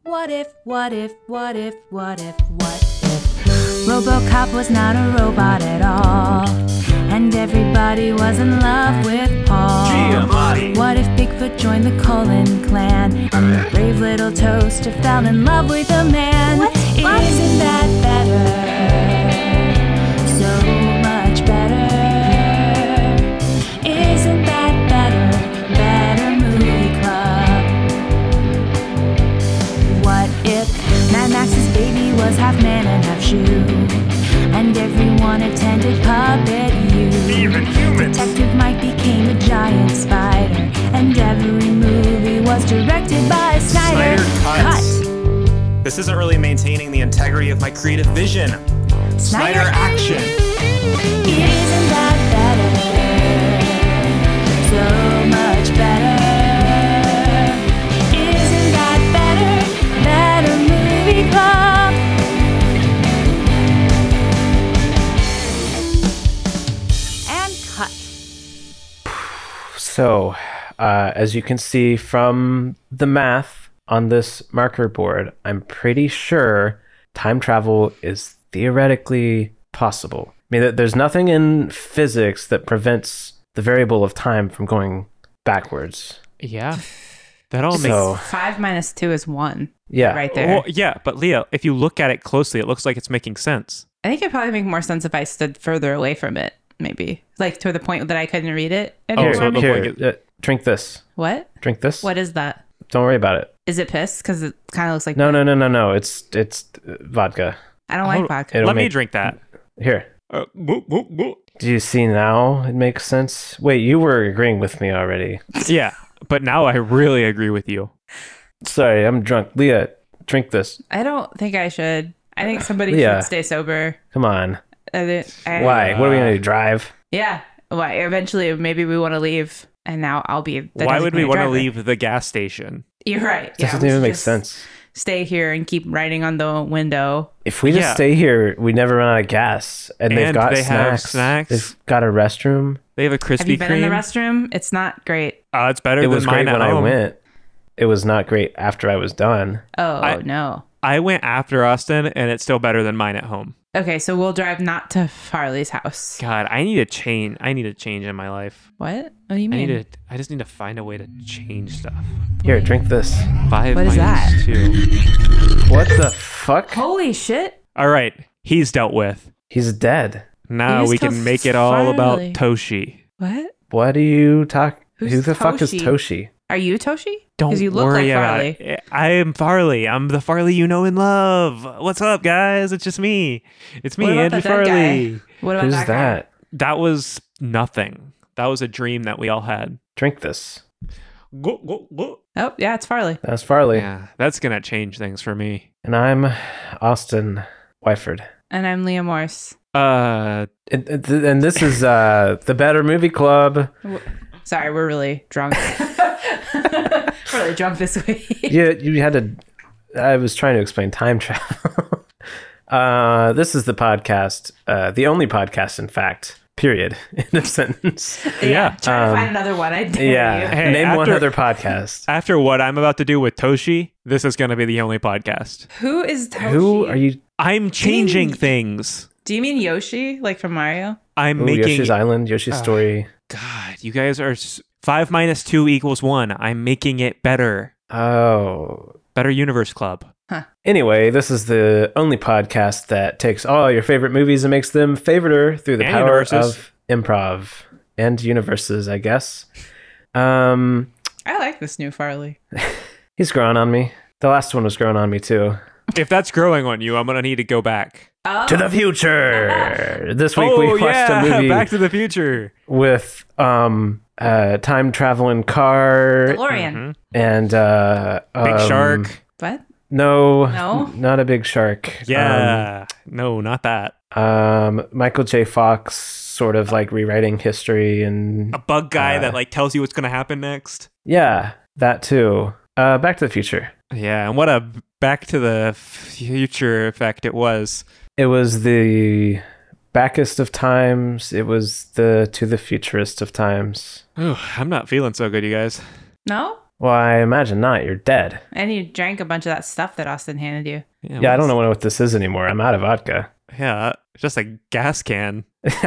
What if RoboCop was not a robot at all, and everybody was in love with Paul? Giamatti. What if Bigfoot joined the Cullen clan, and the brave little toaster fell in love with a man? Isn't that better? So much better. Isn't that better? Better Movie Club. What if Mad Max's baby was half man and half shoe, and everyone attended Puppet U? Even humans. Detective Mike became a giant spider, and every movie was directed by Snyder. Snyder cuts. This isn't really maintaining the integrity of my creative vision. Snyder action. Isn't that better? So much better. Isn't that better? Better Movie Club. And cut. So, as you can see from the math on this marker board, I'm pretty sure time travel is theoretically possible. I mean, there's nothing in physics that prevents the variable of time from going backwards. Yeah. That all So- makes... 5 minus 2 is 1. Yeah. Right there. Well, yeah, but Leah, if you look at it closely, it looks like it's making sense. I think it'd probably make more sense if I stood further away from it, maybe. Like to the point that I couldn't read it anymore. so the Here, point drink this. What? Drink this. What is that? Don't worry about it. Is it piss? Because it kind of looks like... No. It's vodka. I don't like Hold- vodka. It'll Let me make- drink that. Here. Do you see now? It makes sense. Wait, you were agreeing with me already. Yeah, but now I really agree with you. Sorry, I'm drunk. Leah, drink this. I don't think I should. I think somebody Yeah. should stay sober. Come on. I- Why? What are we gonna do? Drive? Yeah. Why? Eventually, maybe we want to leave, and now I'll be the Why would we designated want to driver. leave the gas station? You're right. This Yeah, doesn't we even should make just sense. Stay here and keep writing on the window. If we just Yeah. stay here, we never run out of gas. And they've And got they have snacks. snacks. They've got a restroom. They have a Have you Krispy been in the Kreme. restroom? It's not great. It's better It than was mine great at when I home. went. It was not great after I was done. Oh, no. I went after Austin, and it's still better than mine at home. Okay, so we'll drive not to Farley's house. God, I need a change. I need a change in my life. What? What do you mean? I just need to find a way to change stuff. Here, drink this. 5 What is minus 2. What the fuck? Holy shit. All right, he's dealt with. He's dead. Now just we can killed make it all about Farley. Toshi. What? What do you talk? Who's Who the fuck is Toshi? Toshi? Are you Toshi? Don't Because you look worry like about Farley. it. I am Farley. I'm the Farley you know and love. What's up, guys? It's just me. It's me, What about Andy the dead Farley. guy? What about Who's that? guy? that? That was nothing. That was a dream that we all had. Drink this. Oh, yeah, it's Farley. That's Farley. Yeah, that's gonna change things for me. And I'm Austin Wyford. And I'm Leah Morse. And this is the Better Movie Club. Sorry, we're really drunk. We're really drunk this week. Yeah, you had to. I was trying to explain time travel. This is the podcast, the only podcast, in fact. Period. In a sentence. Yeah. Try to find another one. I dare Yeah. you. Hey, Name one after- other podcast. After what I'm about to do with Toshi, this is gonna be the only podcast. Who is Toshi? Who are you? I'm changing things. Do you mean Yoshi, like from Mario? I'm Ooh, making. Yoshi's Island, Yoshi's Story. God, you guys are 5 minus 2 equals 1. I'm making it better. Oh. Better Universe Club. Anyway, this is the only podcast that takes all your favorite movies and makes them favoriter through the And power universes. of improv and universes, I guess. I like this new Farley. He's growing on me. The last one was growing on me too. If that's growing on you, I'm gonna need to go back. Oh, To the future. This week we watched a movie Back to the Future. with time traveling car DeLorean. and Big Shark. What? No, not a big shark. Yeah. No, not that. Michael J. Fox sort of like rewriting history and A bug guy that like tells you what's gonna happen next. yeah, that too. Back to the Future. Yeah, and what a Back to the Future effect it was. It was the backest of times. It was the to the futurist of times. Ooh, I'm not feeling so good, you guys. No? Well, I imagine not. You're dead. And you drank a bunch of that stuff that Austin handed you. Yeah, I don't know what this is anymore. I'm out of vodka. Yeah, just a gas can.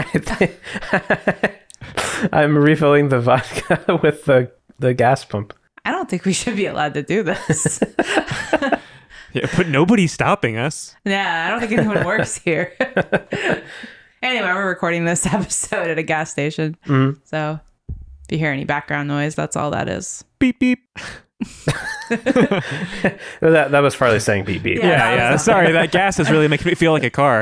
I'm refilling the vodka with the gas pump. I don't think we should be allowed to do this. Yeah, but nobody's stopping us. Yeah, I don't think anyone works here. Anyway, we're recording this episode at a gas station. Mhm. So if you hear any background noise, that's all that is. Beep beep. That was Farley saying beep beep. Yeah. Sorry, that gas is really making me feel like a car.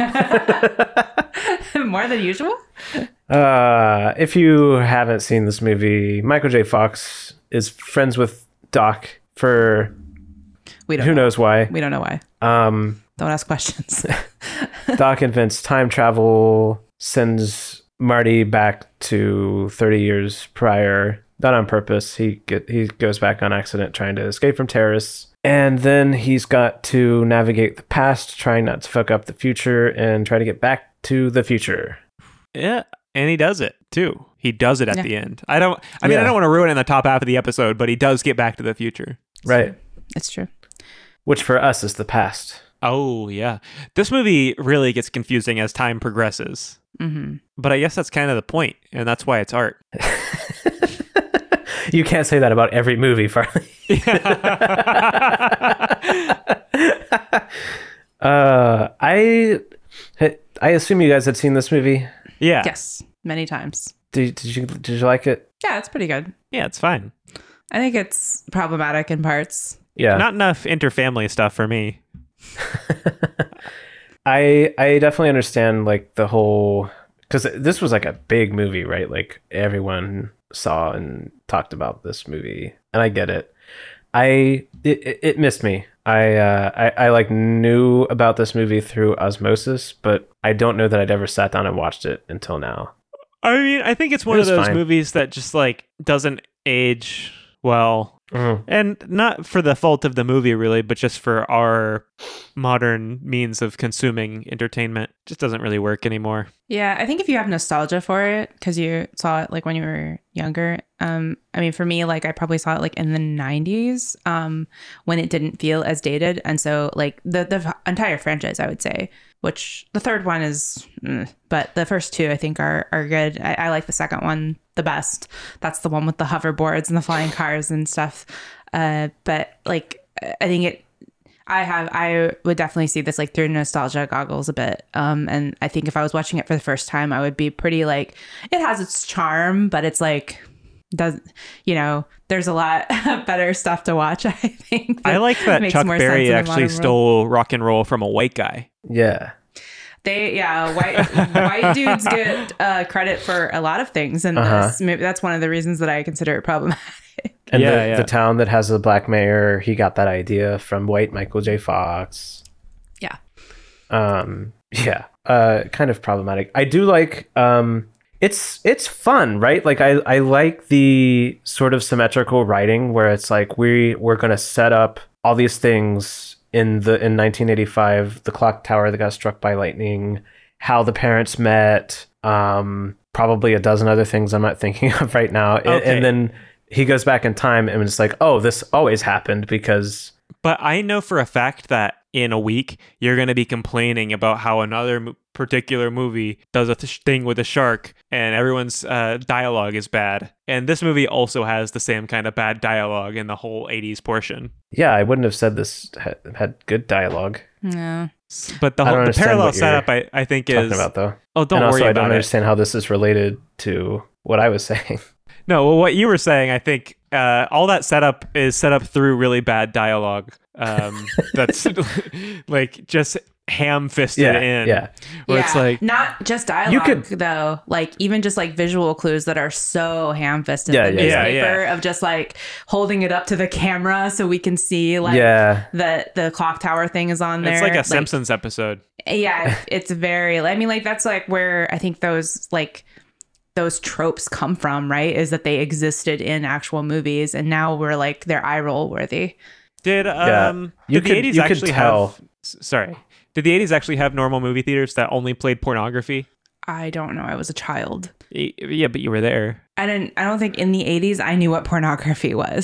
More than usual? If you haven't seen this movie, Michael J. Fox is friends with Doc for We don't who know. knows why. We don't know why. Um, Don't ask questions. Doc invents time travel, sends Marty back to 30 years prior. Not on purpose. He goes back on accident trying to escape from terrorists. And then he's got to navigate the past, trying not to fuck up the future, and try to get back to the future. Yeah, and he does it too. He does it at Yeah. the end. I don't want to ruin it in the top half of the episode, but he does get back to the future. Right. It's true. Which for us is the past. Oh, yeah. This movie really gets confusing as time progresses. Mm-hmm. But I guess that's kind of the point, and that's why it's art. You can't say that about every movie, Farley. I assume you guys had seen this movie. Yeah. Yes, many times. Did you like it? Yeah, it's pretty good. Yeah, it's fine. I think it's problematic in parts. Yeah. Not enough interfamily stuff for me. I definitely understand like the whole, because this was like a big movie, right? Like everyone saw and talked about this movie, and I get it. It missed me. I like knew about this movie through osmosis, but I don't know that I'd ever sat down and watched it until now. I mean, I think it's one It of was those fine. movies that just like doesn't age well. Mhm. And not for the fault of the movie, really, but just for our modern means of consuming entertainment. Just doesn't really work anymore. Yeah, I think if you have nostalgia for it because you saw it like when you were younger. I mean, for me, like I probably saw it like in the 90s when it didn't feel as dated. And so like the entire franchise, I would say, which the third one is, but the first two I think are good. I like the second one the best. That's the one with the hoverboards and the flying cars and stuff. But like, I think I would definitely see this like through nostalgia goggles a bit. And I think if I was watching it for the first time, I would be pretty like, it has its charm, but it's like, there's a lot better stuff to watch, I think. I like that makes Chuck more Berry sense in the actually modern world. stole rock and roll from a white guy. Yeah. White dudes get credit for a lot of things in this. Maybe that's one of the reasons that I consider it problematic. And Yeah, the town that has a black mayor, he got that idea from white Michael J. Fox. Yeah. Kind of problematic. I do like it's fun, right? Like I like the sort of symmetrical writing where it's like we're gonna set up all these things in 1985, the clock tower that got struck by lightning, how the parents met, probably a dozen other things I'm not thinking of right now. Okay. And then he goes back in time and it's like, oh, this always happened because But I know for a fact that in a week, you're going to be complaining about how another particular movie does a thing with a shark and everyone's dialogue is bad. And this movie also has the same kind of bad dialogue in the whole 80s portion. yeah, I wouldn't have said this had good dialogue. No. But I don't the understand parallel what you're setup, I think, Talking is... about though. Oh, don't and also, worry I don't about it. understand how this is related to what I was saying. No, well, what you were saying, I think all that setup is set up through really bad dialogue. That's like just ham-fisted in. Yeah. Where it's like, not just dialogue though, like even just like visual clues that are so ham-fisted Yeah, in the yeah, newspaper of just like holding it up to the camera so we can see like Yeah. the clock tower thing is on there. it's like a Simpsons episode. Yeah, it's very, I mean, like that's like where I think those tropes come from, right? Is that they existed in actual movies and now we're like they're eye roll worthy. Did You the could- 80s you could actually tell. have... Sorry. Did the 80s actually have normal movie theaters that only played pornography? I don't know. I was a child. Yeah, but you were there. I don't think in the 80s I knew what pornography was.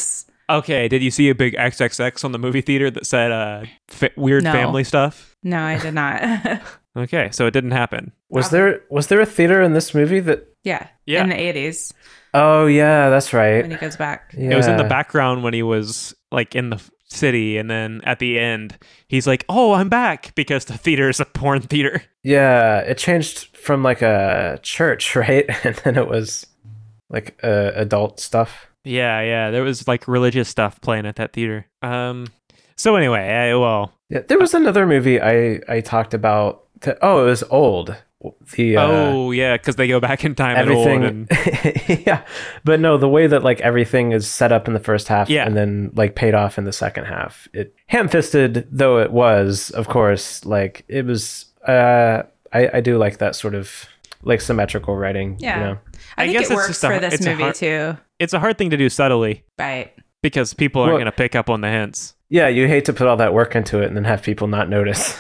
Okay, did you see a big XXX on the movie theater that said weird No. family stuff? No, I did not. Okay, so it didn't happen. Was there a theater in this movie that? Yeah. Yeah. In the 80s Oh yeah, that's right. when he goes back. Yeah. It was in the background when he was like in the city, and then at the end, he's like, "Oh, I'm back," because the theater is a porn theater. Yeah, it changed from like a church, right? And then it was like adult stuff. Yeah, there was like religious stuff playing at that theater. So anyway, Yeah, there was another movie I talked about. It was old. The because they go back in time everything. and old. And, Yeah, but no, the way that like everything is set up in the first half, Yeah. and then like paid off in the second half. It ham-fisted though it was, of course. Like it was. I do like that sort of like symmetrical writing. Yeah. You know? I think guess it it's works just a- for this it's a movie hard- too. it's a hard thing to do subtly Right. because people aren't Well- going to pick up on the hints. Yeah, you hate to put all that work into it and then have people not notice.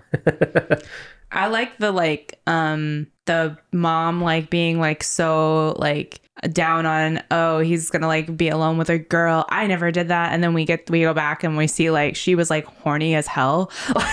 I like the mom like being like so like down on, oh, he's gonna like be alone with a girl. I never did that. And then we go back and we see like she was like horny as hell.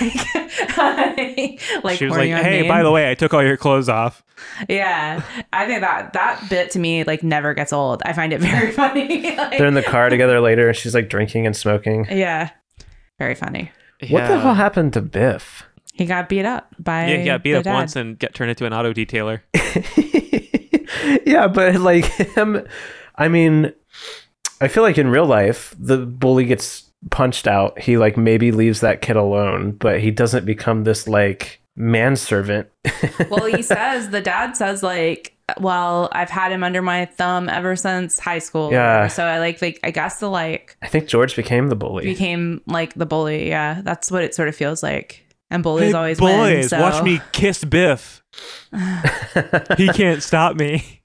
Like She was horny like, on "Hey, me. by the way, I took all your clothes off." Yeah. I think that bit to me like never gets old. I find it very funny. Like, They're in the car together later, and she's like drinking and smoking. yeah. Very funny. What the hell happened to Biff? He got beat up by Yeah, he got beat the up dad. once and got turned into an auto detailer. Yeah, but like him, I mean, I feel like in real life, the bully gets punched out. He like maybe leaves that kid alone, but he doesn't become this like manservant. Well, the dad says like, well, I've had him under my thumb ever since high school. Yeah. So I I guess the like I think George became the bully. became like the bully. Yeah. That's what it sort of feels like. And bullies Hey, always boys, win. So. watch me kiss Biff. He can't stop me.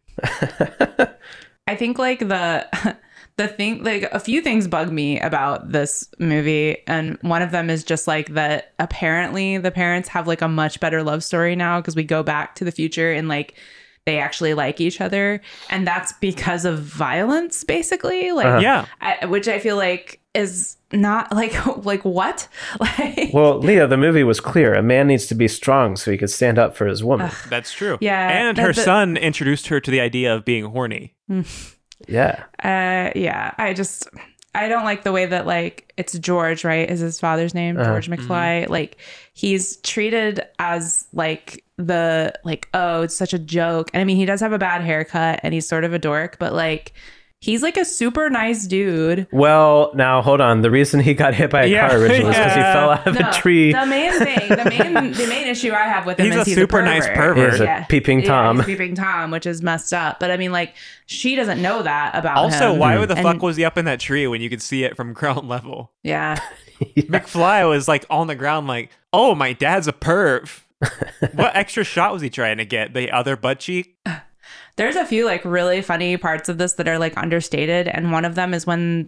I think like the thing, like a few things bug me about this movie, and one of them is just like that apparently the parents have like a much better love story now because we go back to the future and like they actually like each other, and that's because of violence, basically. Like, Yeah. which I feel like is not like what? Like, Well, Leah, the movie was clear. A man needs to be strong so he could stand up for his woman. That's true. Yeah, And her son introduced her to the idea of being horny. Yeah. yeah, I don't like the way that like it's George, right? Is his father's name George McFly? Like he's treated as like the like, oh, it's such a joke. And I mean, he does have a bad haircut and he's sort of a dork, but like he's like a super nice dude. Well, now hold on. The reason he got hit by a Yeah, car originally was because he yeah. fell out of a tree. The main thing, the main issue I have with him He's is a he's super a nice pervert. pervert. He's a peeping Tom. Yeah, he's peeping Tom, which is messed up. But I mean, like, she doesn't know that about Also, him. why the And- fuck was he up in that tree when you could see it from ground level? Yeah. McFly was like on the ground, like, "Oh, my dad's a perv." What extra shot was he trying to get? The other butt cheek? There's a few like really funny parts of this that are like understated, and one of them is when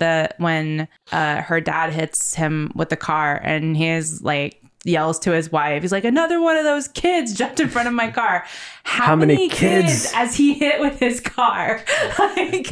her dad hits him with the car, and he's like yells to his wife. He's like, "Another one of those kids jumped in front of my car." How many kids as he hit with his car? Like,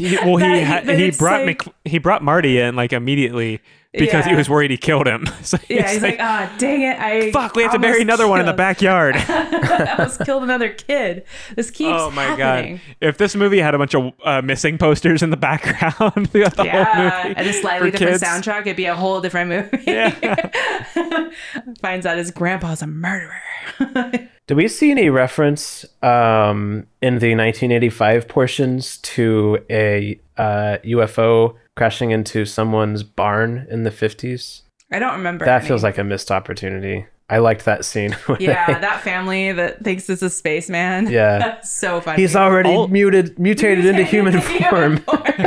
He brought Marty in like immediately because he Yeah. was worried he killed him. So Yeah, he's like, "Ah, dang it! "Fuck, we have to bury almost another one in the killed- backyard." I almost killed another kid. This keeps Oh my happening. god! If this movie had a bunch of missing posters in the background throughout the whole Yeah, movie, and a slightly for different kids. soundtrack, it'd be a whole different movie. Yeah. Finds out his grandpa's a murderer. Do we see any reference in the 1985 portions to a UFO crashing into someone's barn in the 50s? I don't remember. That any. feels like a missed opportunity. I liked that scene. when Yeah, they- that family that thinks it's a spaceman. Yeah. So funny. He's already All- mutated into human form.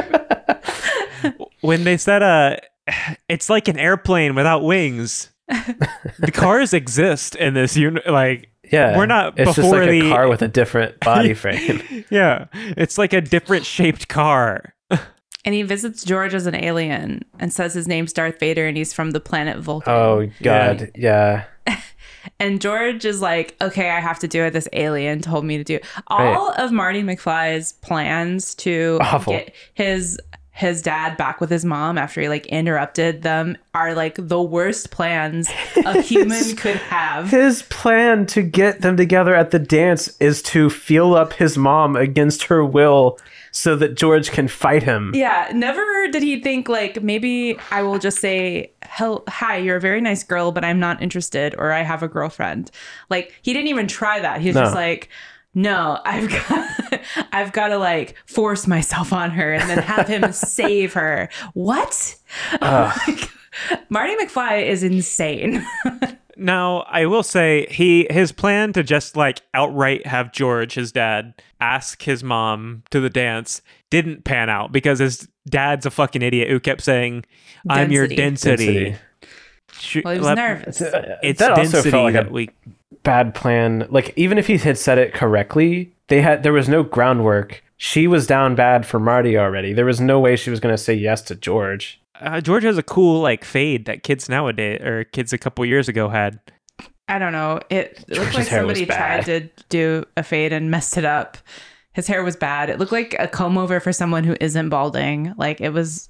When they said it's like an airplane without wings. The cars exist in this like Yeah. we're not It's just before like the a car with a different body frame. yeah, it's like a different shaped car. And he visits George as an alien and says his name's Darth Vader and he's from the planet Vulcan. Oh God. Yeah. And George is like, okay, I have to do what this alien told me to do. All of Marty McFly's plans to Awful. get his his dad back with his mom after he like interrupted them are like the worst plans a human could have. His plan to get them together at the dance is to feel up his mom against her will so that George can fight him. Yeah, never did he think like maybe I will just say, hi, you're a very nice girl, but I'm not interested, or I have a girlfriend. Like he didn't even try that. He was just like, no, I've got to like force myself on her and then have him save her. What? Like, Marty McFly is insane. Now, I will say his plan to just like outright have George, his dad, ask his mom to the dance didn't pan out because his dad's a fucking idiot who kept saying, "I'm your density." Well, he was nervous. It's that also density felt like that a we. bad plan. Like, even if he had said it correctly, there was no groundwork. She was down bad for Marty already. There was no way she was going to say yes to George. George has a cool like fade that kids nowadays or kids a couple years ago had. I don't know. It looked George's like hair was somebody tried bad. to do a fade and messed it up. His hair was bad. It looked like a comb over for someone who isn't balding. Like it was.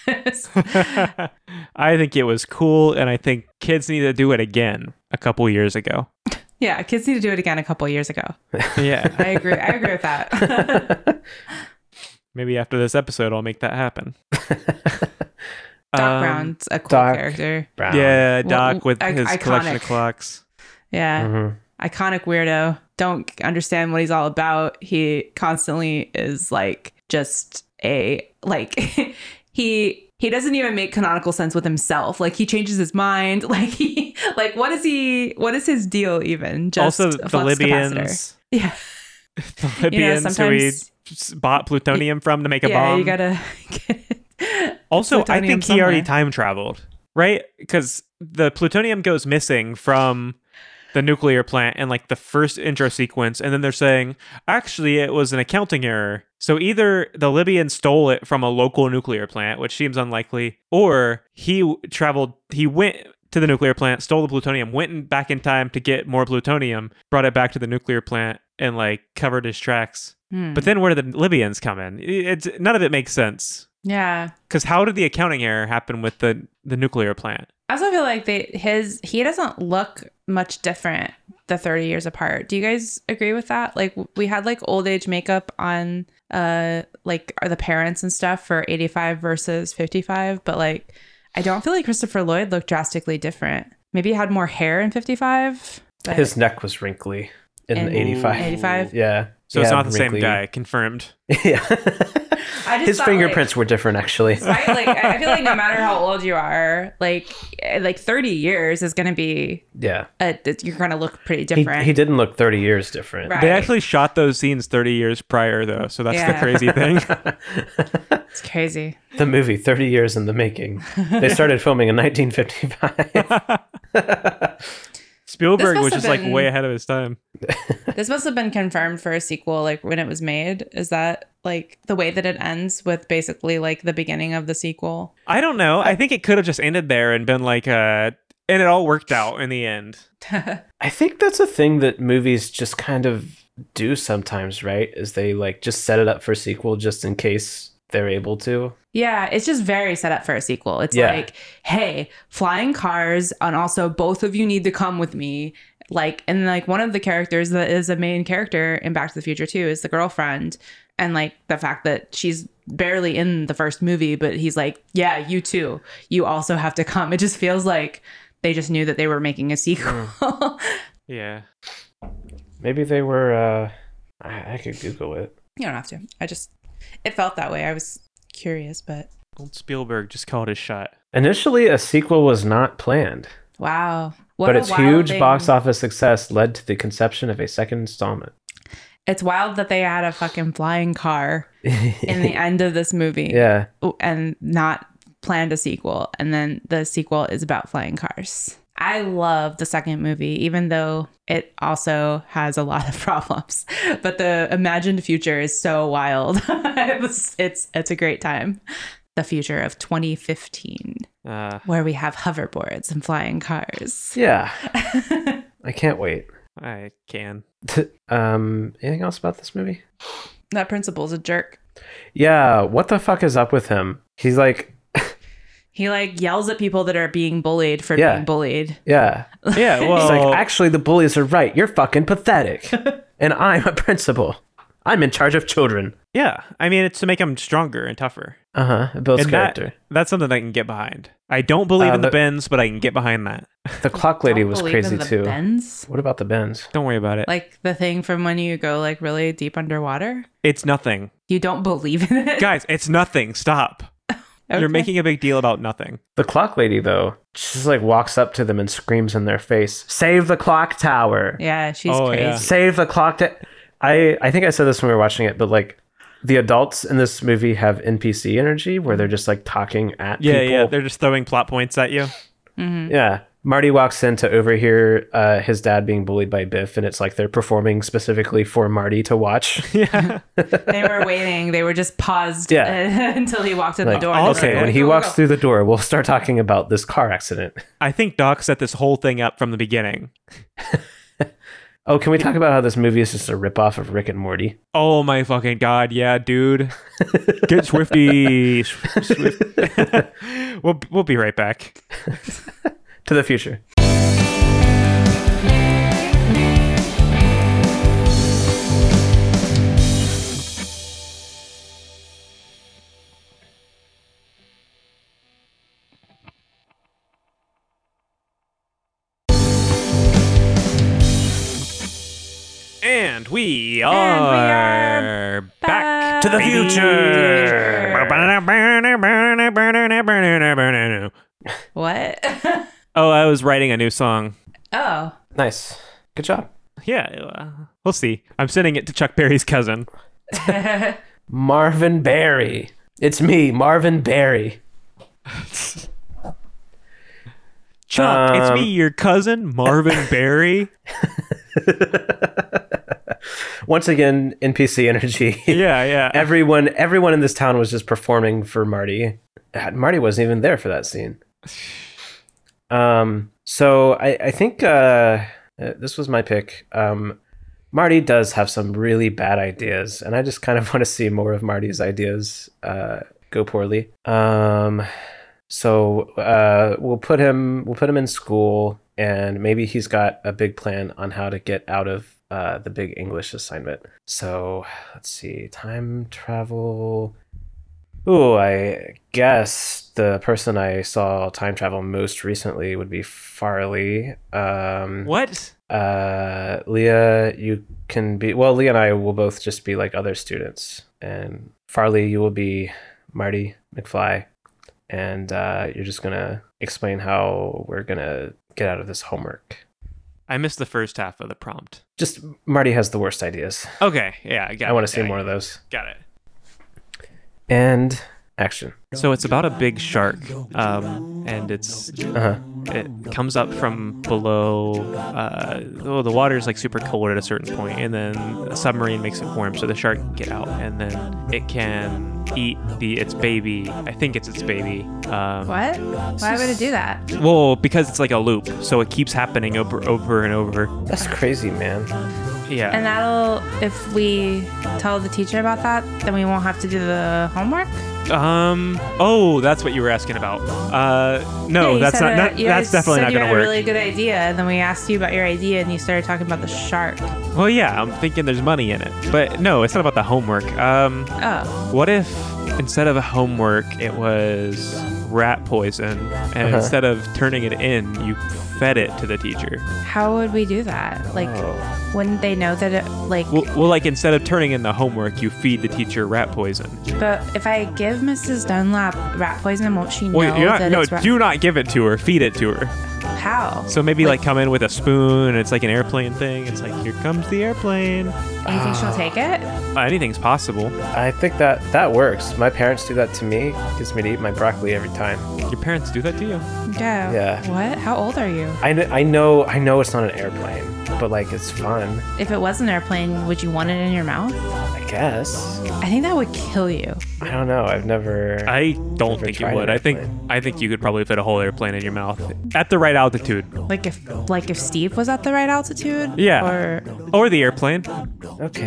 I think it was cool, and I think kids need to do it again a couple years ago. Yeah, kids need to do it again a couple years ago. Yeah. I agree. I agree with that. Maybe after this episode, I'll make that happen. Doc Brown's a cool Doc character. Brown. Yeah, Doc with I- his collection of iconic. clocks. Yeah. Mm-hmm. Iconic weirdo. Don't understand what he's all about. He constantly is like just a like he doesn't even make canonical sense with himself. Like he changes his mind. Like what is his deal even? Just Also, a the flux Libyans. capacitor. Yeah. The Libyans who we bought plutonium from to make a Yeah, bomb. you gotta get Also, I plutonium think he already somewhere. time traveled, right? Because the plutonium goes missing from the nuclear plant in like the first intro sequence, and then they're saying, actually, it was an accounting error. So either the Libyans stole it from a local nuclear plant, which seems unlikely, or he went to the nuclear plant, stole the plutonium, went back in time to get more plutonium, brought it back to the nuclear plant, and like covered his tracks. But then where did the Libyans come in? None of it makes sense. Yeah. Because how did the accounting error happen with the nuclear plant? I also feel like he doesn't look much different the 30 years apart. Do you guys agree with that? Like we had like old age makeup on like are the parents and stuff for 85 versus 55, but like I don't feel like Christopher Lloyd looked drastically different. Maybe he had more hair in 55. But His neck was wrinkly in in 85. 85. Yeah. So He it's had not the wrinkly- same guy, confirmed. Yeah. I just His thought, fingerprints were different, actually. right? Like I feel like no matter how old you are, like 30 years is going to be Yeah. you're going to look pretty He, different. he didn't look 30 years different. Right. They actually shot those scenes 30 years prior, though. So that's the Yeah. crazy thing. It's crazy. The movie, 30 years in the making. They started filming in 1955. Spielberg This must was have just like been- way ahead of his time. This must have been confirmed for a sequel, like when it was made. Is that like the way that it ends with basically like the beginning of the sequel? I don't know. I think it could have just ended there and been like, and it all worked out in the end. I think that's a thing that movies just kind of do sometimes, right? Is they like just set it up for a sequel just in case they're able to. Yeah, it's just very set up for a sequel. It's Yeah. like, hey, flying cars, and also both of you need to come with me. Like, and like one of the characters that is a main character in Back to the Future 2 is the girlfriend. And like the fact that she's barely in the first movie, but he's like, yeah, you too. You also have to come. It just feels like they just knew that they were making a sequel. Yeah. Maybe they were, I could Google it. You don't have to. It felt that way. I was curious, but Old Spielberg just called his shot. Initially, a sequel was not planned, wow. What but a its wild huge thing. box office success led to the conception of a second installment. It's wild that they had a fucking flying car in the end of this movie. Yeah. And not planned a sequel. And then the sequel is about flying cars. I love the second movie, even though it also has a lot of problems. But the imagined future is so wild. It's a great time. The future of 2015, where we have hoverboards and flying cars. Yeah. I can't wait. I can. Anything else about this movie? That principal's a jerk. Yeah, what the fuck is up with him? He's like, He like yells at people that are being bullied for Yeah. being bullied. yeah. Yeah, He's well, like, actually, the bullies are right. You're fucking pathetic. And I'm a principal. I'm in charge of children. yeah. I mean, it's to make him stronger and tougher. It builds And character. that's something I can get behind. I don't believe in the the- bends, but I can get behind that. The clock lady Don't was believe crazy in the too. bends. What about the bends? Don't worry about it. Like the thing from when you go like really deep underwater. It's nothing. You don't believe in it. Guys, it's nothing. Stop. You're Okay. making a big deal about nothing. The clock lady, though, just like walks up to them and screams in their face, "Save the clock tower! Yeah, she's Oh, crazy. yeah. Save the clock tower!" I think I said this when we were watching it, but like the adults in this movie have NPC energy where they're just like talking at Yeah, people. yeah. They're just throwing plot points at you. Yeah. Marty walks in to overhear his dad being bullied by Biff, and it's like they're performing specifically for Marty to watch. Yeah. They were waiting. They were just paused Yeah. until he walked in the Like, door. also- okay, They're like, when he "Go, go, walks go." through the door, we'll start talking about this car accident. I think Doc set this whole thing up from the beginning. Oh, can we talk about how this movie is just a ripoff of Rick and Morty? Oh my fucking god, yeah, dude. Get Swifty. We'll be right back. To the future. And we are back To the baby. future. What? Oh, I was writing a new song. Oh. Nice. Good job. Yeah, we'll see. I'm sending it to Chuck Berry's cousin. Marvin Berry. It's me, Marvin Berry. Chuck, it's me, your cousin, Marvin Berry. Once again, NPC energy. Yeah, yeah. Everyone in this town was just performing for Marty. Marty wasn't even there for that scene. So I think this was my pick. Marty does have some really bad ideas, and I just kind of want to see more of Marty's ideas go poorly. So we'll put him in school, and maybe he's got a big plan on how to get out of the big English assignment. So let's see, time travel. Ooh, I guess the person I saw time travel most recently would be Farley. What? Leah, you can be, well, Leah and I will both just be like other students. And Farley, you will be Marty McFly. And you're just going to explain how we're going to get out of this homework. I missed the first half of the prompt. Just Marty has the worst ideas. Okay, yeah, I want to see more of those. Got it. And action. So it's about a big shark, and it comes up from below. The water is like super cold at a certain point, and then a submarine makes it warm, so the shark can get out, and then it can eat its baby. I think it's its baby. What? Why would it do that? Well, because it's like a loop, so it keeps happening over and over. That's crazy, man. Yeah. And that'll, if we tell the teacher about that, then we won't have to do the homework? Oh, that's what you were asking about. No, Yeah, that's not. you That's guys definitely said not you gonna had work. a really good idea, and then we asked you about your idea, and you started talking about the shark. Well, yeah, I'm thinking there's money in it, but no, it's not about the homework. Oh. What if instead of a homework, it was rat poison, and instead of turning it in, you fed it to the teacher? How would we do that? Like, wouldn't they know that it, like... Well, like instead of turning in the homework, you feed the teacher rat poison. But if I give Mrs. Dunlap rat poison, won't she know Well, you're not, that no, it's rat... do not give it to her. Feed it to her. How? So maybe like come in with a spoon. And it's like an airplane thing. It's like, here comes the airplane. And you think she'll take it? Anything's possible. I think that works. My parents do that to me. Gets me to eat my broccoli every time. Your parents do that to you? Yeah. Yeah. What? How old are you? I know it's not an airplane, but like it's fun. If it was an airplane, would you want it in your mouth? I guess. I think that would kill you. I don't know. I've never. I don't Never think you tried would. an I think you could probably fit a whole airplane in your mouth at the right altitude. Like if Steve was at the right altitude? Yeah. Or the airplane. Okay.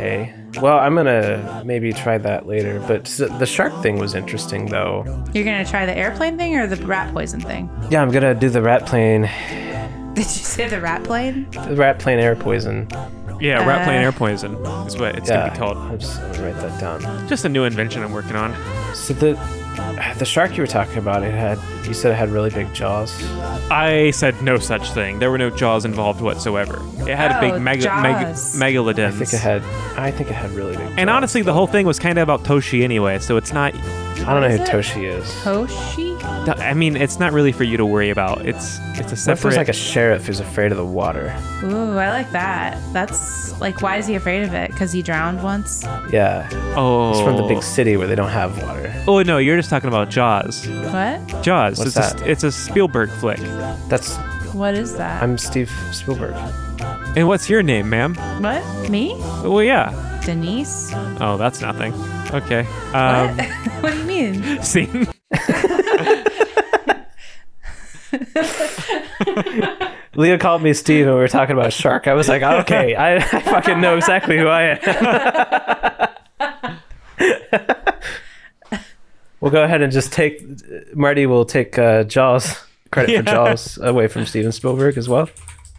Well, I'm gonna maybe try that later. But the shark thing was interesting, though. You're gonna try the airplane thing or the rat poison thing? Yeah, I'm gonna do the rat plane Did you say the rat plane? air poison. Yeah, rat plane air poison is what it's gonna be called. I'm gonna write that down. Just a new invention I'm working on. So the shark you were talking about, you said it had really big jaws. I said no such thing. There were no jaws involved whatsoever. It had a big Jaws. megalodons. I think it had really big jaws. And honestly, the whole thing was kind of about Toshi anyway, so it's not. I don't know who Toshi is. Toshi? I mean, it's not really for you to worry about. It's a What if separate. there's like a sheriff who's afraid of the water? Ooh, I like that. That's like, why is he afraid of it? Because he drowned once? Yeah. Oh. He's from the big city where they don't have water. Oh no, you're just talking about Jaws. What? Jaws. What's it's that? It's a Spielberg flick. That's What is that? I'm Steve Spielberg. And what's your name, ma'am? What? Me? Well, yeah. Denise? Oh, that's nothing. Okay. What? What do you mean? See. Leah called me Steve and we were talking about a shark. I was like, okay, I fucking know exactly who I am. We'll go ahead and just Marty will take Jaws, credit for Jaws, away from Steven Spielberg as well.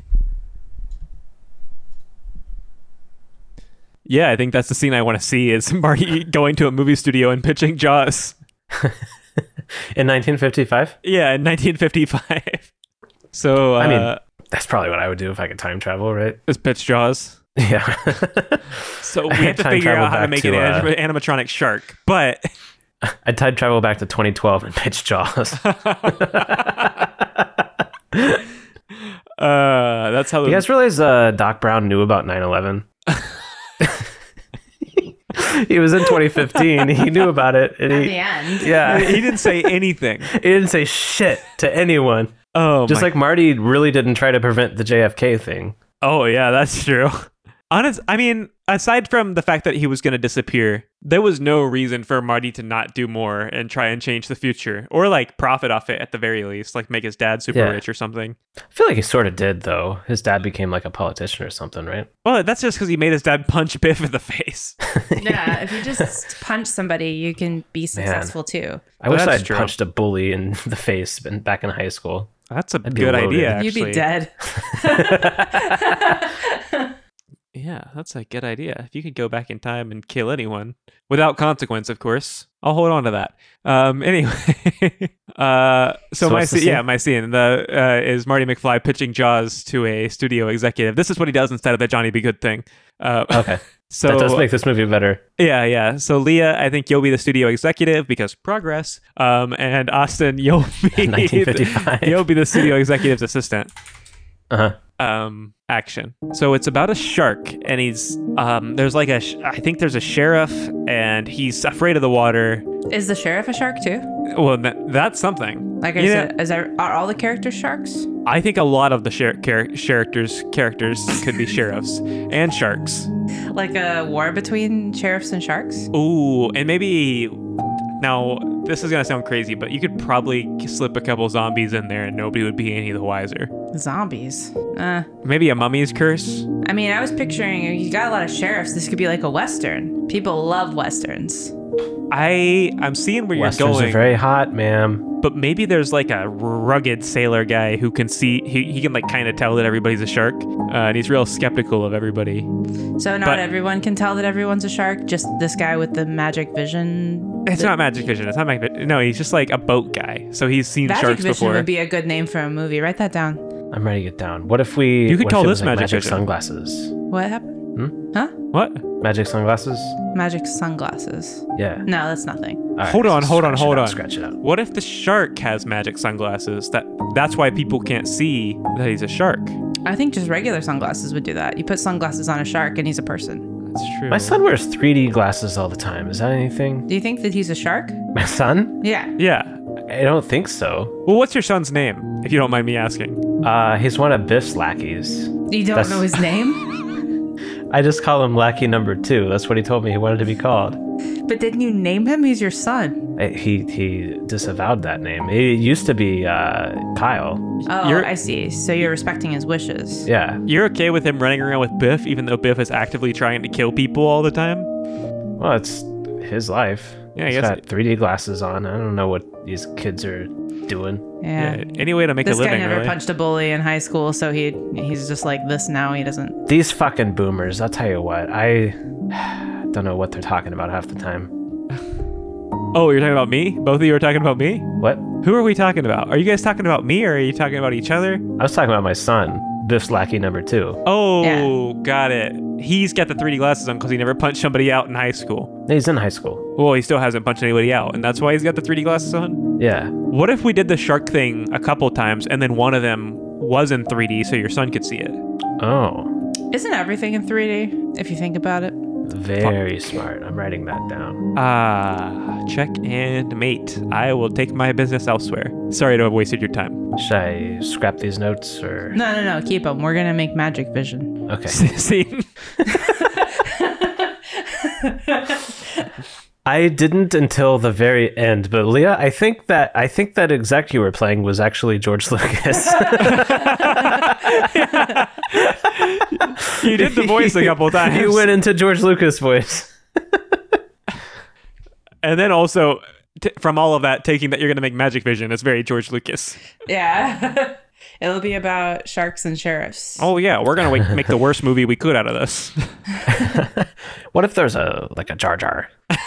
Yeah, I think that's the scene I want to see is Marty going to a movie studio and pitching Jaws. In 1955? Yeah, in 1955. So, I mean, that's probably what I would do if I could time travel, right? is pitch Jaws. Yeah. So we have to Time figure travel out how to back make to, an animatronic shark. But I'd time travel back to 2012 and pitch Jaws. that's how You guys realize Doc Brown knew about 9/11? He was in 2015. He knew about it. And At the end. Yeah. he didn't say anything. He didn't say shit to anyone. Oh, Just like Marty really didn't try to prevent the JFK thing. Oh, yeah, that's true. I mean, aside from the fact that he was going to disappear, there was no reason for Marty to not do more and try and change the future or like profit off it at the very least, like make his dad super rich or something. I feel like he sort of did, though. His dad became like a politician or something, right? Well, that's just because he made his dad punch Biff in the face. Yeah, if you just punch somebody, you can be successful too. I wish that's I'd true. punched a bully in the face back in high school. That's a be good loaded. idea, actually. You'd be dead. Yeah, that's a good idea. If you could go back in time and kill anyone without consequence, of course, I'll hold on to that. Anyway, so my what's the scene, scene? my scene is Marty McFly pitching Jaws to a studio executive. This is what he does instead of the Johnny B. Good thing. Okay. So That does make this movie better. yeah. So Leah, I think you'll be the studio executive because progress. And Austin, you'll be 1955. you'll be the studio executive's assistant. Uh-huh. Action. So it's about a shark, and he's there's like I think there's a sheriff, and he's afraid of the water. Is the sheriff a shark too? Well, that's something. Like I Yeah. said, are all the characters sharks? I think a lot of the characters could be sheriffs and sharks. Like a war between sheriffs and sharks? Ooh, and maybe now this is gonna sound crazy, but you could probably slip a couple zombies in there, and nobody would be any the wiser. Zombies. Maybe a mummy's curse. I mean, I was picturing you got a lot of sheriffs. This could be like a western. People love westerns. I'm seeing where Westerns you're going. are very hot, ma'am. But maybe there's like a rugged sailor guy who can see, he can like kind of tell that everybody's a shark. And he's real skeptical of everybody. So not But- everyone can tell that everyone's a shark. Just this guy with the magic vision. It's not magic vision. It's not magic. No, he's just like a boat guy. So he's seen Magic sharks vision before. would be a good name for a movie. Write that down. I'm ready to get down. What if we... You could what call if it this was, like, magic vision. sunglasses? What happened? What? Magic sunglasses? Magic sunglasses. Yeah. No, that's nothing. All right, Hold on, hold scratch it on. out, Scratch it out. What if the shark has magic sunglasses? That's why people can't see that he's a shark. I think just regular sunglasses would do that. You put sunglasses on a shark and he's a person. That's true. My son wears 3D glasses all the time. Is that anything? Do you think that he's a shark? My son? Yeah. Yeah. I don't think so. Well, what's your son's name, if you don't mind me asking? He's one of Biff's lackeys. You don't That's- know his name? I just call him Lackey Number 2. That's what he told me he wanted to be called. But didn't you name him? He's your son. He disavowed that name. It used to be Kyle. Oh, I see. So you're respecting his wishes. Yeah. You're okay with him running around with Biff, even though Biff is actively trying to kill people all the time? Well, it's his life. Yeah, I He's guess got 3D glasses on. I don't know what these kids are doing. Yeah. Any way to make This a living, guy never really. punched a bully in high school, so he's just like this now. He doesn't. These fucking boomers, I'll tell you what. I don't know what they're talking about half the time. Oh, you're talking about me? Both of you are talking about me? What? Who are we talking about? Are you guys talking about me, or are you talking about each other? I was talking about my son, Biff's lackey number 2. Oh, got it. He's got the 3D glasses on because he never punched somebody out in high school. He's in high school. Well, he still hasn't punched anybody out, and that's why he's got the 3D glasses on? Yeah. What if we did the shark thing a couple times, and then one of them was in 3D so your son could see it? Oh, Isn't everything in 3D if you think about it? very smart. I'm writing that down. Check and mate. I will take my business elsewhere. Sorry to have wasted your time. Should I scrap these notes or? No. Keep them. We're gonna make magic vision. Okay. See? I didn't until the very end, but Leah, I think that exec you were playing was actually George Lucas. You did the voice a couple times. You went into George Lucas voice. And then also, from all of that, taking that you're going to make magic vision is very George Lucas. Yeah. It'll be about sharks and sheriffs. Oh, yeah. We're going to make the worst movie we could out of this. What if there's a Jar Jar?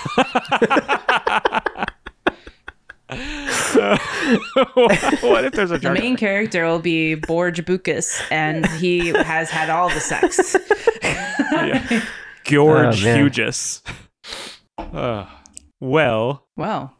What if there's a The Jar Jar? main character will be Borge Bucas, and he has had all the sex. George Oh, man. Hughes. Well. Well.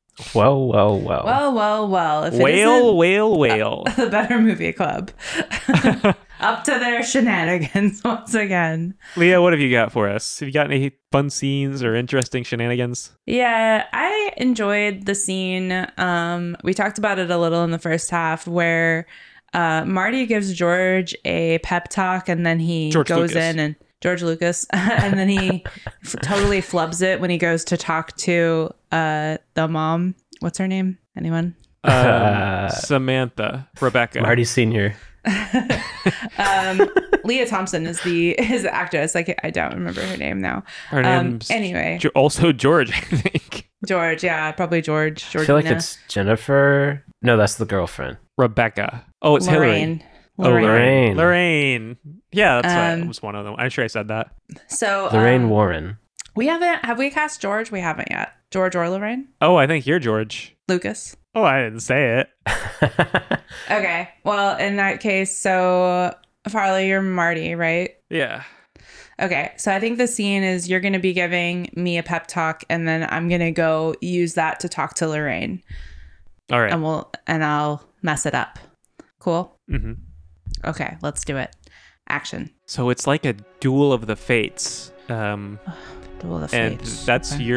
Well. If it isn't Whale. the Better Movie Club, up to their shenanigans once again. Leah, what have you got for us? Have you got any fun scenes or interesting shenanigans? Yeah, I enjoyed the scene. We talked about it a little in the first half where Marty gives George a pep talk, and then he George goes Lucas. in and George Lucas, and then he totally flubs it when he goes to talk to the mom. What's her name? Anyone? Samantha. Rebecca. Marty Sr. Leah Thompson is the actress. Like, I don't remember her name now. Her name's Anyway, also George, I think. George. Yeah, probably George. I feel like Georgina. it's Jennifer. No, that's the girlfriend. Rebecca. Oh, it's Hillary. Lorraine. Oh, Lorraine. Lorraine. Yeah, that's right. Um, It was one of them. I'm sure I said that. So Lorraine Warren. we have we cast George? We haven't yet. George or Lorraine? Oh, I think you're George. Lucas. Oh, I didn't say it. Okay. Well, in that case, so Farley, you're Marty, right? Yeah. Okay. So I think the scene is you're going to be giving me a pep talk, and then I'm going to go use that to talk to Lorraine, All right. and I'll mess it up. Cool. Mhm. Okay. Let's do it. Action. So it's like a duel of the fates. Duel of And Fates. that's Okay.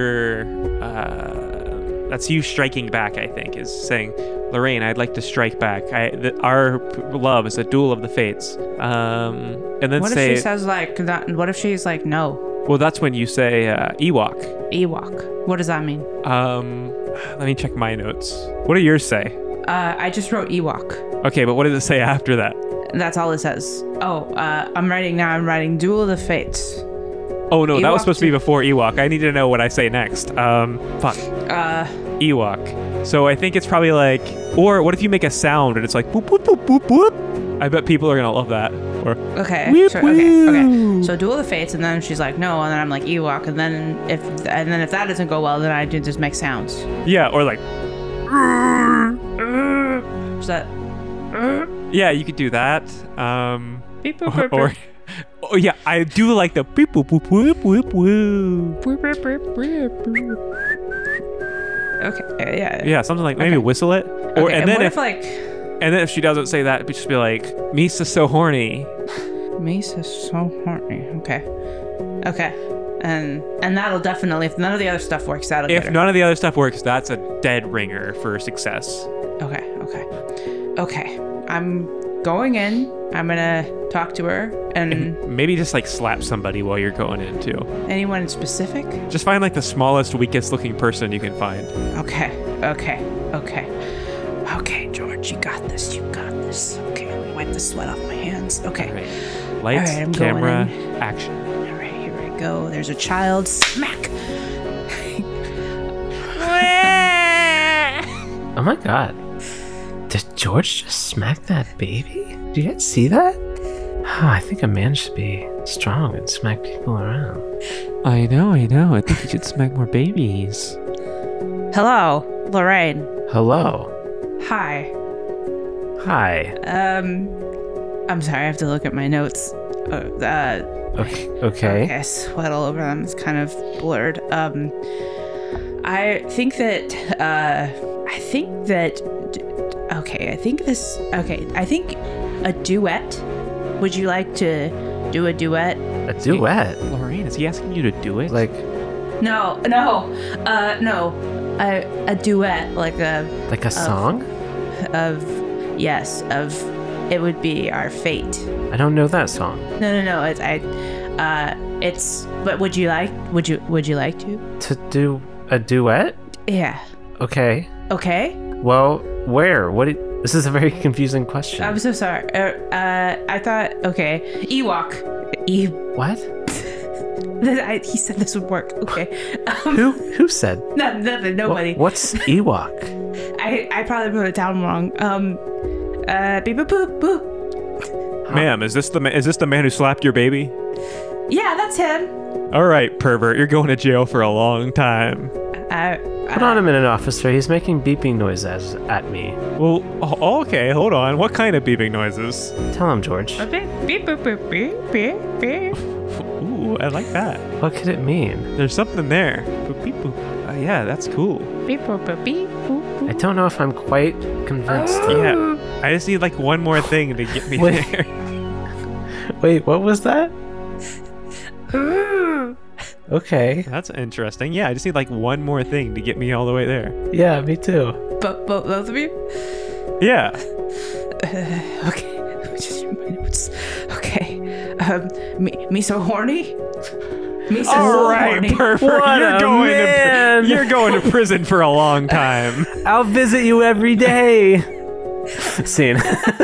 that's you striking back, I think, is saying, Lorraine, I'd like to strike back. Our love is a duel of the fates. And then What say, if she says like that? What if she's like no? well, that's when you say Ewok. Ewok. What does that mean? Let me check my notes. What do yours say? I just wrote Ewok. Okay, but what does it say after that? That's all it says. Oh, I'm writing Duel of the Fates. Oh no, that was Ewok supposed to be before Ewok. I need to know what I say next. Fuck. Ewok. So I think it's probably like, or what if you make a sound and it's like boop boop boop boop boop? I bet people are gonna love that. Or Okay. Whoop, Sure, okay. whoop. So Duel of the Fates, and then she's like no, and then I'm like Ewok, and then if that doesn't go well, then I do just make sounds. yeah, or like Is that? yeah, you could do that. Beep, boop, boop, Or boop. oh yeah, I do like the beep boop boop whoop whoop whoop. Okay. Yeah. Yeah, something like maybe Okay. whistle it. Or Okay, and then what if like and then if she doesn't say that, just be like, Misa's so horny. Misa's so horny. Okay. Okay. And that'll definitely, if none of the other stuff works, that'll get If her. none of the other stuff works, that's a dead ringer for success. Okay. I'm going in. I'm gonna talk to her, and Maybe just like slap somebody while you're going in too. anyone in specific? Just find like the smallest, weakest looking person you can find. Okay, George, you got this. Okay, let me wipe the sweat off my hands. Okay. All right. Lights, All right, I'm going camera, in. action. All right, here I go. There's a child. Smack. Oh my god. Did George just smack that baby? Did you guys see that? Oh, I think a man should be strong and smack people around. I know. I think you should smack more babies. Hello, Lorraine. Hello. Hi. Hi. I'm sorry. I have to look at my notes. Okay. Okay, sweat all over them. It's kind of blurred. I think that a duet. Would you like to do a duet? A duet? Lorraine, is he asking you to do it? Like No. A duet, like a song? It would be our fate. I don't know that song. No. But would you like to? To do a duet? Yeah. Okay. Okay. Well, where? This is a very confusing question. I'm so sorry. I thought, okay, Ewok. What? He said this would work. Okay. Who said? Nothing. Nobody. What's Ewok? I probably wrote it down wrong. Beep boop boop boop. Ma'am, is this the man who slapped your baby? Yeah, that's him. All right, pervert, you're going to jail for a long time. Put on a minute, officer. He's making beeping noises at me. Well, okay, hold on. What kind of beeping noises? Tell him, George. Beep boop boop beep beep beep. Ooh, I like that. What could it mean? There's something there. Boop, beep, boop. Yeah, that's cool. Beep boop boop beep boop. I don't know if I'm quite convinced. Yeah, I just need like one more thing to get me Wait. there. Wait, what was that? Okay. That's interesting. Yeah, I just need like one more thing to get me all the way there. Yeah, me too. But both of you? Yeah. Okay. Let me just read my notes. Okay. Me so horny? Me so All right, horny. perfect. What a man. You're going to prison for a long time. I'll visit you every day. Scene.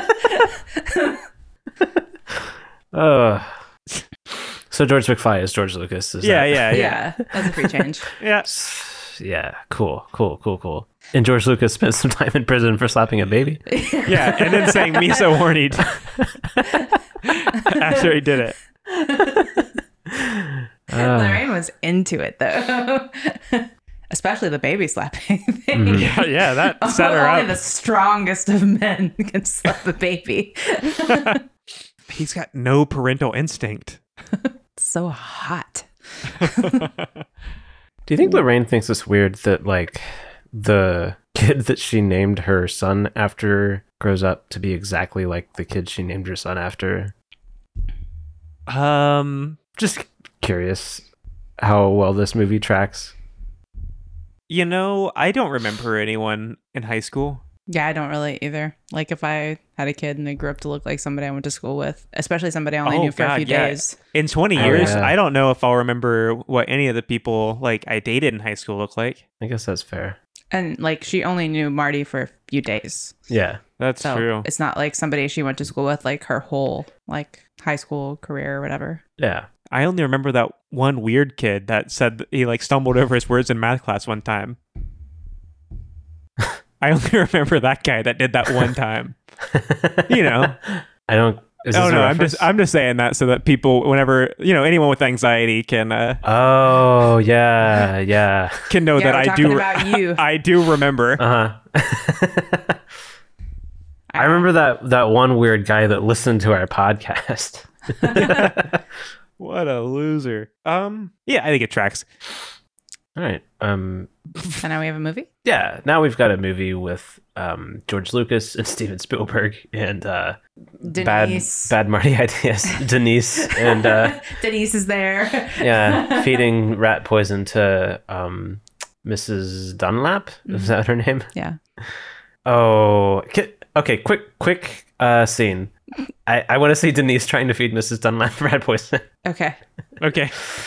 So George McFly is George Lucas. Is that- Yeah, that's a free change. Yeah. Yeah, cool. And George Lucas spent some time in prison for slapping a baby. Yeah, and then saying me so horny after he did it. Lorraine was into it though. Especially the baby slapping thing. Yeah, that set her Only up. the strongest of men can slap a baby. He's got no parental instinct. So hot. Do you think Lorraine thinks it's weird that like the kid that she named her son after grows up to be exactly like the kid she named her son after? Just curious how well this movie tracks. You know, I don't remember anyone in high school. Yeah, I don't really either. Like if I had a kid and they grew up to look like somebody I went to school with, especially somebody I only knew for a few days. In 20 Oh, years, yeah. I don't know if I'll remember what any of the people like I dated in high school look like. I guess that's fair. And like she only knew Marty for a few days. Yeah. That's So true. it's not like somebody she went to school with like her whole like high school career or whatever. Yeah. I only remember that one weird kid that said that he like stumbled over his words in math class one time. I only remember that guy that did that one time. You know. I don't. Is this Oh a no, reference? I'm just saying that so that people, whenever anyone with anxiety can Oh yeah. can know Yeah, that we're I talking do about you. I do remember. I remember that one weird guy that listened to our podcast. What a loser. Yeah, I think it tracks. All right. And now we have a movie? Yeah. Now we've got a movie with George Lucas and Steven Spielberg and Denise. bad Marty ideas. Denise and Denise is there. yeah, feeding rat poison to Mrs. Dunlap. Is that her name? Yeah. Oh, okay. Quick scene. I want to see Denise trying to feed Mrs. Dunlap rat poison. Okay. Okay.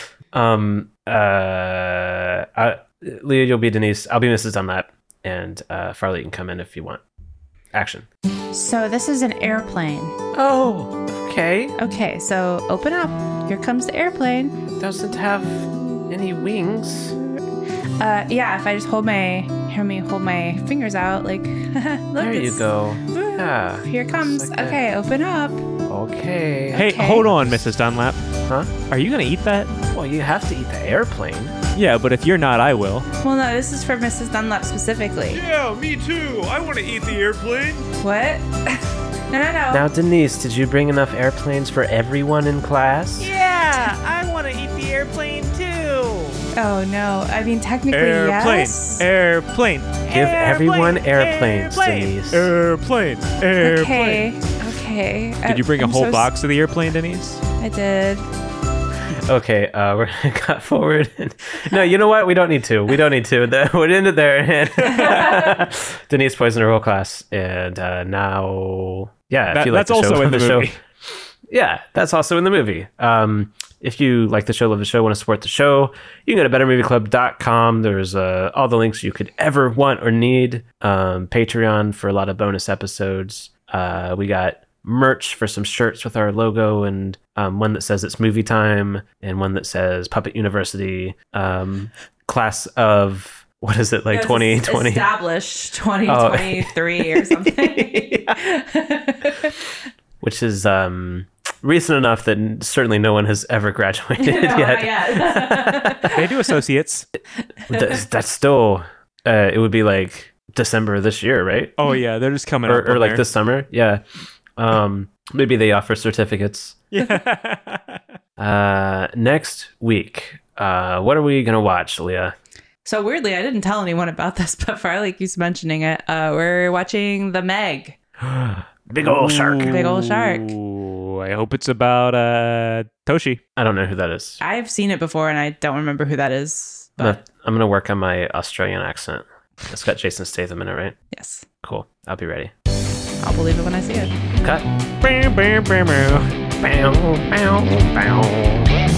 Leah, you'll be Denise. I'll be Mrs. Dunlap, and Farley can come in if you want. Action. So this is an airplane. Oh, okay. Okay, so open up. Here comes the airplane. It doesn't have any wings. Yeah, if I just hold my fingers out, like, look. There you it's- go. Yeah. Here it comes. Just like that. Okay, open up. Okay. Hey, Okay. hold on, Mrs. Dunlap. Huh? Are you gonna eat that? Well, you have to eat the airplane. Yeah, but if you're not, I will. Well, no, this is for Mrs. Dunlap specifically. Yeah, me too. I want to eat the airplane. What? No. Now, Denise, did you bring enough airplanes for everyone in class? Yeah, I want to eat the airplane too. Oh no. I mean, technically, Airplane, yes. airplane. Give everyone airplanes, Denise. Airplane, airplane. Okay. Did you bring a I'm whole so box of the airplane, Denise? I did. Okay, we're gonna cut forward. No, you know what? We don't need to. We'll end it there. And Denise poisoned her whole class, and now, yeah, if you like That's the show, also in love the show. movie. Yeah, that's also in the movie. If you like the show, love the show, want to support the show, you can go to bettermovieclub.com. There's all the links you could ever want or need. Patreon for a lot of bonus episodes. We got merch for some shirts with our logo, and one that says it's movie time, and one that says Puppet University. Class of, what is it, like 2020? Established 2023 or something. Which is recent enough that certainly no one has ever graduated No, yet. not yet. They do associates. That's still, it would be like December of this year, right? Oh yeah, they're just coming up Or on like there. this summer. Yeah. Maybe they offer certificates. Yeah. Next week, what are we going to watch, Leah? So weirdly, I didn't tell anyone about this, but Farley keeps mentioning it. We're watching The Meg. Big ol' shark. Big ol' shark. Ooh, I hope it's about Toshi. I don't know who that is. I've seen it before, and I don't remember who that is. But I'm going to work on my Australian accent. It's got Jason Statham in it, right? yes, Cool. I'll be ready. I'll believe it when I see it. Cut. Bam, bam, bam, bam. Bow, bow, bow.